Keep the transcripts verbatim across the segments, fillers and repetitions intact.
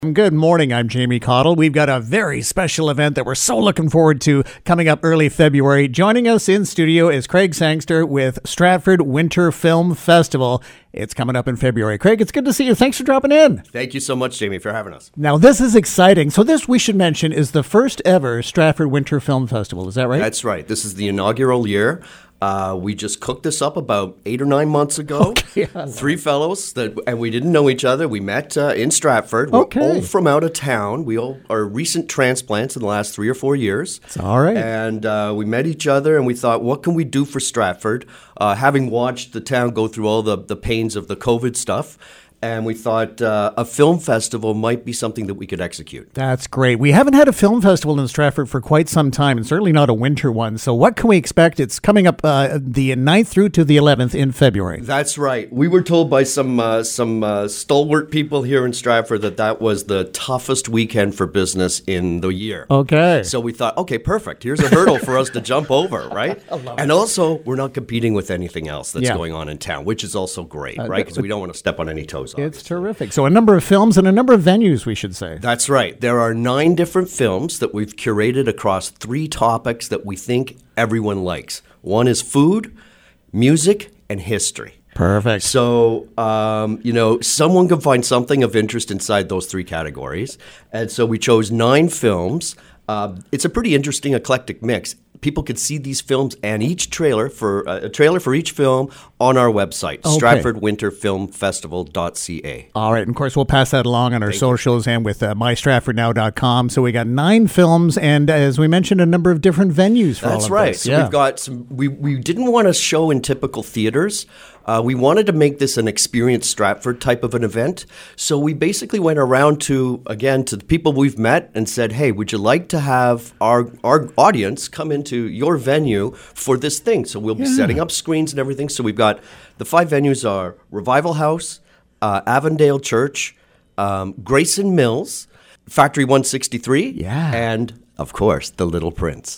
Good morning, I'm Jamie Cottle. We've got a very special event that we're so looking forward to coming up early February. Joining us in studio is Craig Sangster with Stratford Winter Film Festival. It's coming up in February. Craig, it's good to see you. Thanks for dropping in. Thank you so much, Jamie, for having us. Now, this is exciting. So this, we should mention, is the first ever Stratford Winter Film Festival. Is that right? That's right. This is the inaugural year. Uh, we just cooked this up about eight or nine months ago. Okay, Three fellows, that, and we didn't know each other. We met uh, in Stratford. We're Okay. all from out of town. We all are recent transplants in the last three or four years. It's all right. And uh, we met each other, and we thought, what can we do for Stratford? Uh, having watched the town go through all the, the pains of the COVID stuff, and we thought uh, a film festival might be something that we could execute. That's great. We haven't had a film festival in Stratford for quite some time, and certainly not a winter one. So what can we expect? It's coming up uh, the ninth through to the eleventh in February. That's right. We were told by some uh, some uh, stalwart people here in Stratford that that was the toughest weekend for business in the year. Okay. So we thought, okay, perfect. Here's a hurdle for us to jump over, right? I love and it. Also, we're not competing with anything else that's Yeah. going on in town, which is also great, Uh, right? Because we don't want to step on any toes. It's obviously. terrific. So a number of films and a number of venues, we should say. That's right. There are nine different films that we've curated across three topics that we think everyone likes. One is food, music, and history. Perfect. So, um, you know, someone can find something of interest inside those three categories. And so we chose nine films. Uh, it's a pretty interesting eclectic mix. People could see these films and each trailer for uh, a trailer for each film on our website, Okay. stratford winter film festival dot c a. All right. And of course, we'll pass that along on our socials and with uh, my stratford now dot com. So we got nine films and, as we mentioned, a number of different venues for all That's of right. this. So Yeah. we've got some. We, we didn't want to show in typical theaters. Uh, we wanted to make this an Experience Stratford type of an event. So we basically went around to, again, to the people we've met and said, hey, would you like to have our our audience come into your venue for this thing? So we'll be Yeah. setting up screens and everything. So we've got the five venues are Revival House, uh, Avondale Church, um, Grayson Mills, Factory one sixty-three, Yeah. and, of course, The Little Prince.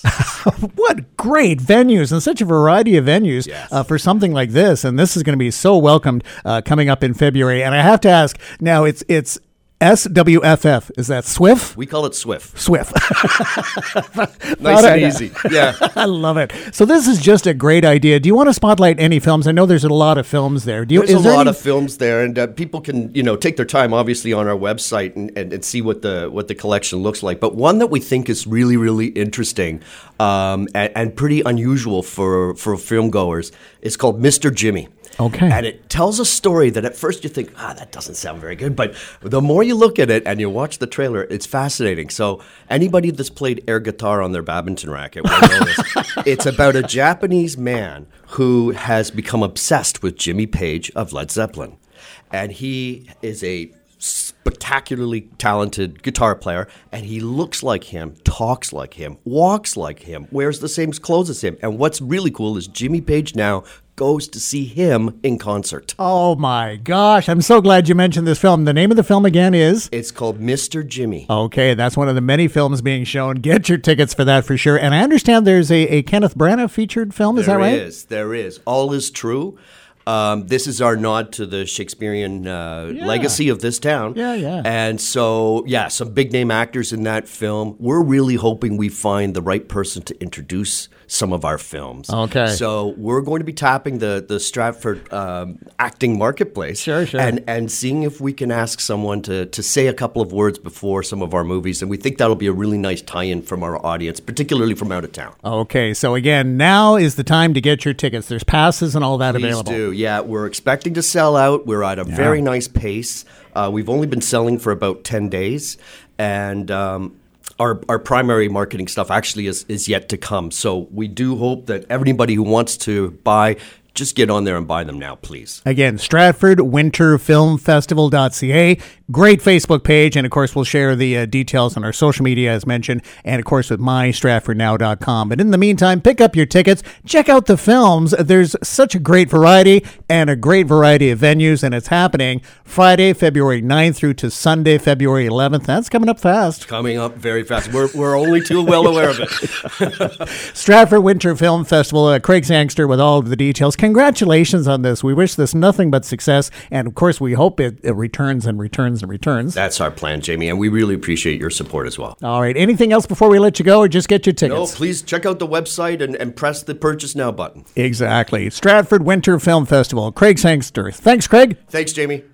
What great venues and such a variety of venues Yes. uh, for something like this. And this is going to be so welcomed uh, coming up in February. And I have to ask, now it's it's S W F F. Is that Swift? We call it Swift. Swift. Nice Thought and I- easy. Yeah. I love it. So this is just a great idea. Do you want to spotlight any films? I know there's a lot of films there. Do you, There's is a there lot any- of films there, and uh, people can, you know, take their time, obviously, on our website and, and, and see what the what the collection looks like. But one that we think is really, really interesting um, and, and pretty unusual for for film goers is called Mister Jimmy. Okay. And it tells a story that at first you think, ah, that doesn't sound very good. But the more you look at it and you watch the trailer, it's fascinating. So anybody that's played air guitar on their badminton racket will know this. It's about a Japanese man who has become obsessed with Jimmy Page of Led Zeppelin. And he is a spectacularly talented guitar player, and he looks like him, talks like him, walks like him, wears the same clothes as him. And what's really cool is Jimmy Page now goes to see him in concert. Oh my gosh. I'm so glad you mentioned this film. The name of the film again is? It's called Mister Jimmy. Okay, that's one of the many films being shown. Get your tickets for that for sure. And I understand there's a, a Kenneth Branagh featured film. Is There that right? is, there is. All is true. Um, this is our nod to the Shakespearean uh, Yeah. legacy of this town. Yeah, yeah. And so, yeah, some big name actors in that film. We're really hoping we find the right person to introduce some of our films. Okay. So we're going to be tapping the the Stratford um, acting marketplace. Sure, sure. And and seeing if we can ask someone to to say a couple of words before some of our movies. And we think that'll be a really nice tie-in from our audience, particularly from out of town. Okay, so again, now is the time to get your tickets. There's passes and all that Please available. do. Yeah, we're expecting to sell out. We're at a very nice pace. Uh, we've only been selling for about ten days, and um, our our primary marketing stuff actually is, is yet to come. So we do hope that everybody who wants to buy, just get on there and buy them now, please. Again, Stratford Winter Film Festival dot c a. Great Facebook page. And of course, we'll share the uh, details on our social media as mentioned. And of course, with my stratford now dot com. But in the meantime, pick up your tickets. Check out the films. There's such a great variety and a great variety of venues. And it's happening Friday, February ninth through to Sunday, February eleventh. That's coming up fast. Coming up very fast. We're, we're only too well aware of it. Stratford Winter Film Festival. Uh, Craig Sangster with all of the details. Congratulations on this. We wish this nothing but success. And of course, we hope it, it returns and returns and returns. That's our plan, Jamie, and we really appreciate your support as well. All right. Anything else before we let you go, or just get your tickets? No, please check out the website and, and press the Purchase Now button. Exactly. Stratford Winter Film Festival. Craig Sangster. Thanks, Craig. Thanks, Jamie.